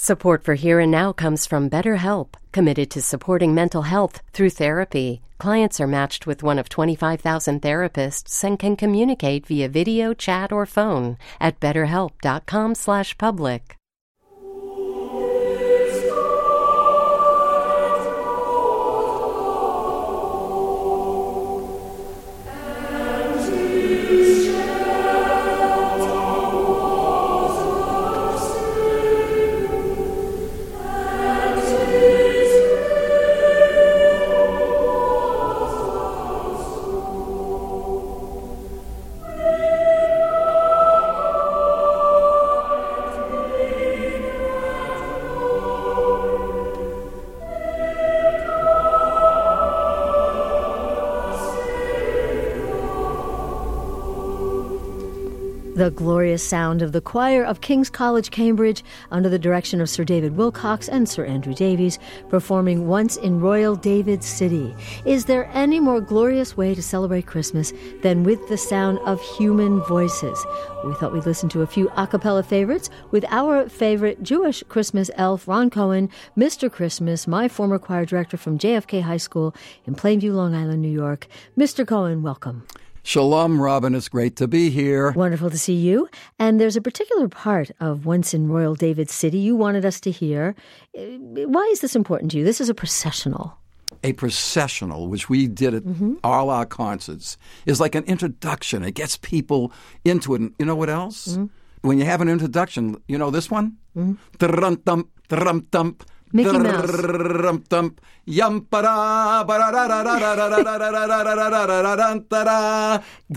Support for Here and Now comes from BetterHelp, committed to supporting mental health through therapy. Clients are matched with one of 25,000 therapists and can communicate via video, chat, or phone at betterhelp.com/public. The glorious sound of the choir of King's College, Cambridge, under the direction of Sir David Wilcox and Sir Andrew Davies, performing Once in Royal David City. Is there any more glorious way to celebrate Christmas than with the sound of human voices? We thought we'd listen to a few a cappella favorites with our favorite Jewish Christmas elf, Ron Cohen, Mr. Christmas, my former choir director from JFK High School in Plainview, Long Island, New York. Mr. Cohen, welcome. Shalom, Robin. It's great to be here. Wonderful to see you. And there's a particular part of Once in Royal David City you wanted us to hear. Why is this important to you? This is a processional. A processional, which we did at all our concerts, is like an introduction. It gets people into it. And you know what else? When you have an introduction, you know this one? Drum-thump, drum-thump. Mickey Mouse. Yum-pa-da, ba-da-da-da-da-da-da-da-da-da-da-da-da-da-da.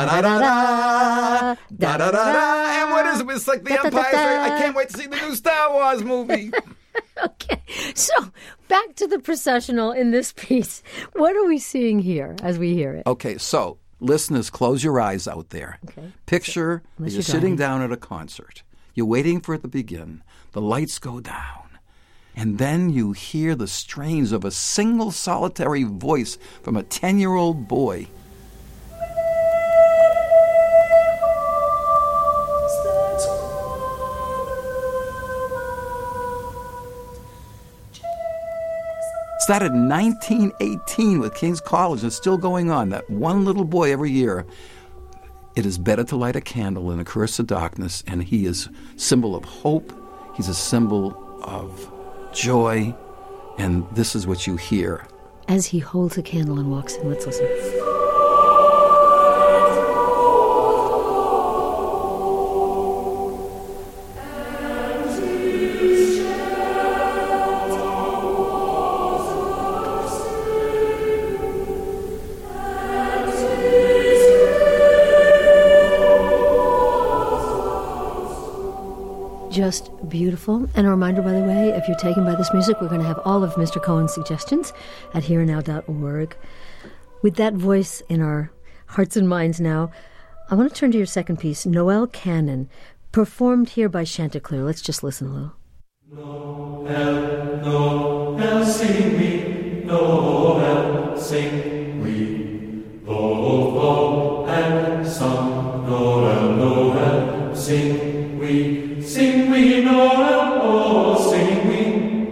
Da-da-da-da. And what is it? It's like the Empire Strikes. I can't wait to see the new Star Wars movie. Okay, so back to the processional in this piece. What are we seeing here as we hear it? Okay, so listeners, close your eyes out there. Okay. Picture that you're sitting down at a concert. You're waiting for it to begin. The lights go down. And then you hear the strains of a single solitary voice from a 10-year-old boy. Started in 1918 with King's College and still going on. That one little boy every year. It is better to light a candle in a curse of darkness, and he is a symbol of hope. He's a symbol of joy, and this is what you hear. As he holds a candle and walks in, let's listen. Just beautiful. And a reminder, by the way, if you're taken by this music, we're going to have all of Mr. Cohen's suggestions at hereandnow.org. With that voice in our hearts and minds now, I want to turn to your second piece, Noel Cannon, performed here by Chanticleer. Let's just listen a little. Noel, Noel, sing we, Noel, sing we, low and sung, Noel, Noel, sing we. Sing we, Noel, oh, sing we,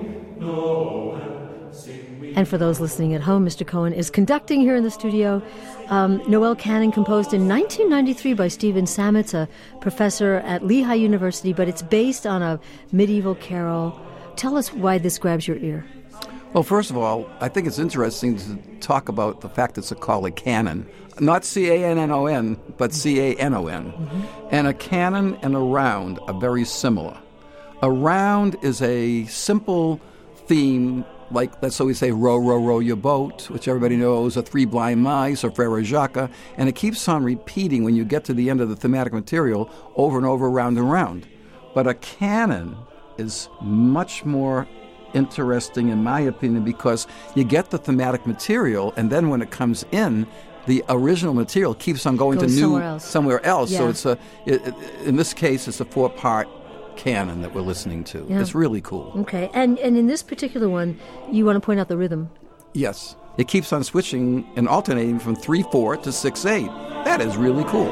Noel, sing we. And for those listening at home, Mr. Cohen is conducting here in the studio. Noel Cannon, composed in 1993 by Stephen Sametz, a professor at Lehigh University, but it's based on a medieval carol. Tell us why this grabs your ear. Well, first of all, I think it's interesting to talk about the fact it's called a canon. Not C-A-N-N-O-N, but C-A-N-O-N. And a canon and a round are very similar. A round is a simple theme, like let's always say, row, row, row your boat, which everybody knows, or Three Blind Mice, or Frere Jacques, and it keeps on repeating when you get to the end of the thematic material over and over, round and round. But a canon is much more interesting, in my opinion, because you get the thematic material, and then when it comes in, the original material keeps on going to somewhere else. Yeah. So it's in this case, it's a 4-part canon that we're listening to. Yeah. It's really cool. Okay, and in this particular one, you want to point out the rhythm. Yes, it keeps on switching and alternating from 3/4 to 6/8. That is really cool.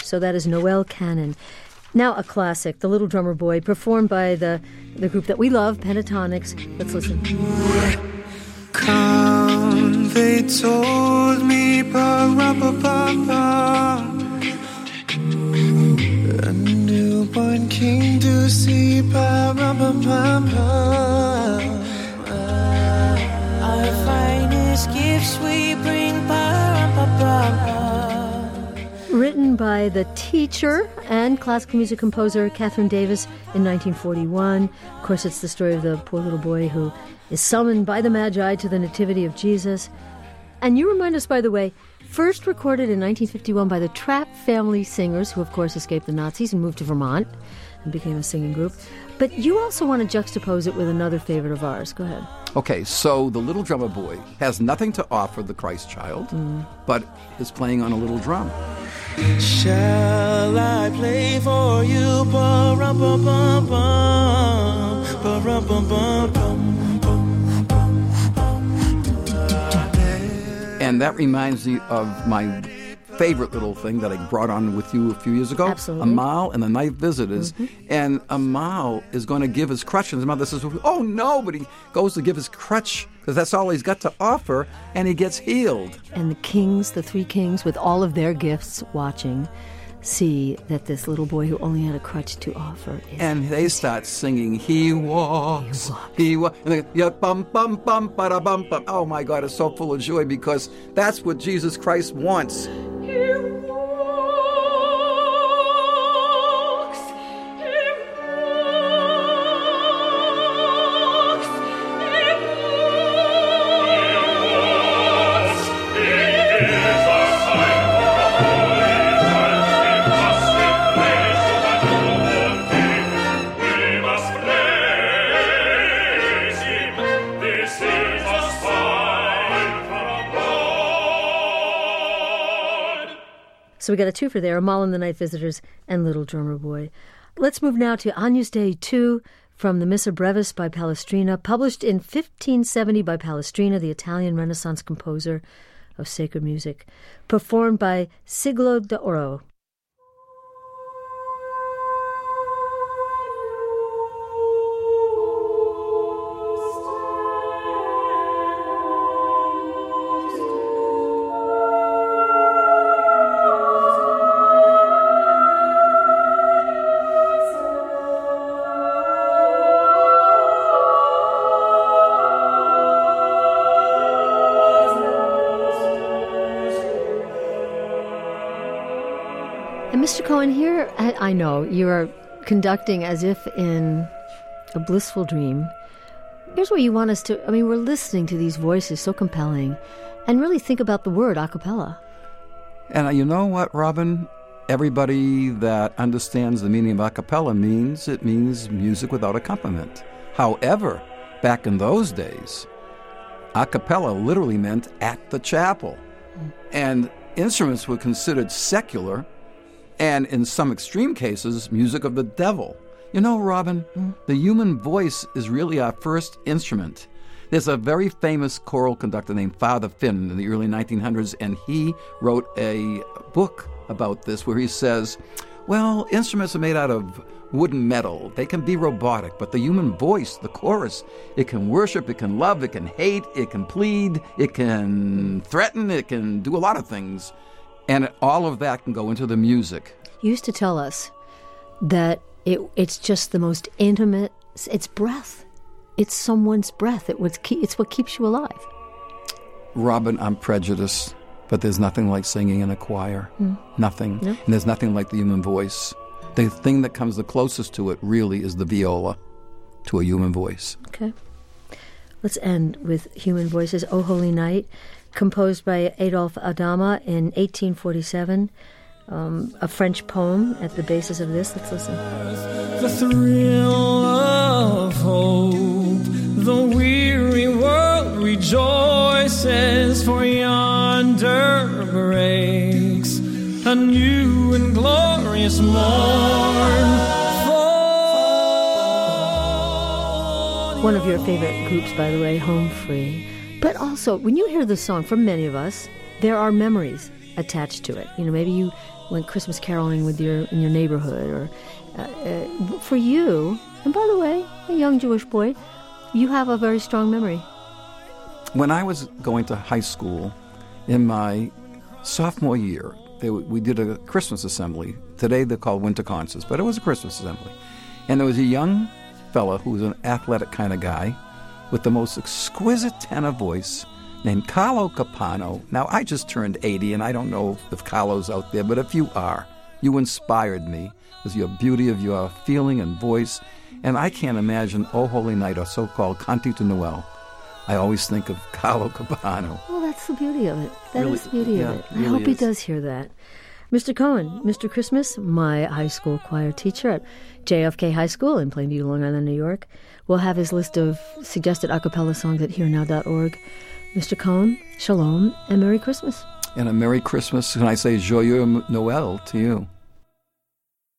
So that is Noel Cannon. Now a classic, The Little Drummer Boy, performed by the group that we love, Pentatonics. Let's listen. Come, they told me, ba-ra-ba-ba-ba, a newborn king to see, ba-ra-ba-ba-ba. Our finest gifts we bring, ba-ra-ba-ba-ba. Written by the teacher and classical music composer Catherine Davis in 1941. Of course, it's the story of the poor little boy who is summoned by the Magi to the Nativity of Jesus. And you remind us, by the way, first recorded in 1951 by the Trapp Family Singers, who of course escaped the Nazis and moved to Vermont and became a singing group. But you also want to juxtapose it with another favorite of ours. Go ahead. Okay, so the Little Drummer Boy has nothing to offer the Christ child, but is playing on a little drum. Shall I play for you? Ba-rum-bum-bum-bum, ba-rum-bum-bum-bum. And that reminds me of my favorite little thing that I brought on with you a few years ago. Absolutely. Amal and the Night Visitors. And Amal is going to give his crutch. And his mother says, oh, no, but he goes to give his crutch because that's all he's got to offer, and he gets healed. And the kings, the three kings, with all of their gifts watching, see that this little boy who only had a crutch to offer is... And they start singing, he walks, he walks. And they go, yeah, bum, bum, bum, bada, bum, bum. Oh, my God, it's so full of joy because that's what Jesus Christ wants. So we got a twofer there, Amal and the Night Visitors and Little Drummer Boy. Let's move now to Agnus Dei 2 from the Missa Brevis by Palestrina, published in 1570 by Palestrina, the Italian Renaissance composer of sacred music, performed by Siglo d'Oro. And Mr. Cohen, here, I know you are conducting as if in a blissful dream. Here's where you want us to, we're listening to these voices so compelling and really think about the word a cappella. And you know what, Robin? Everybody that understands the meaning of a cappella it means music without accompaniment. However, back in those days, a cappella literally meant at the chapel. And instruments were considered secular, and in some extreme cases, music of the devil. You know, Robin, the human voice is really our first instrument. There's a very famous choral conductor named Father Finn in the early 1900s, and he wrote a book about this where he says, well, instruments are made out of wood and metal. They can be robotic, but the human voice, the chorus, it can worship, it can love, it can hate, it can plead, it can threaten, it can do a lot of things. And all of that can go into the music. You used to tell us that it's just the most intimate, it's breath. It's someone's breath. It's what keeps you alive. Robin, I'm prejudiced, but there's nothing like singing in a choir. Nothing. No? And there's nothing like the human voice. The thing that comes the closest to it really is the viola to a human voice. Okay. Let's end with human voices. O Holy Night, composed by Adolphe Adama in 1847. A French poem at the basis of this. Let's listen. The thrill of hope, the weary world rejoices, for yonder breaks a new and glorious morn. One of your favorite groups, by the way, Home Free. But also, when you hear this song, from many of us, there are memories. attached to it. Maybe you went Christmas caroling in your neighborhood, or for you. And by the way, a young Jewish boy, you have a very strong memory. When I was going to high school, in my sophomore year, we did a Christmas assembly. Today they're called winter concerts, but it was a Christmas assembly. And there was a young fella who was an athletic kind of guy with the most exquisite tenor voice named Carlo Capano. Now, I just turned 80, and I don't know if Carlo's out there, but if you are, you inspired me with your beauty of your feeling and voice. And I can't imagine O Holy Night, or so-called Canti de Noel. I always think of Carlo Capano. Well, that's the beauty of it. That Really, is the beauty of yeah, it. I really hope he is. does hear that. Mr. Cohen, Mr. Christmas, my high school choir teacher at JFK High School in Plainview, Long Island, New York, will have his list of suggested a cappella songs at hearnow.org. Mr. Cohen, shalom and Merry Christmas. And a Merry Christmas, and I say Joyeux Noël to you.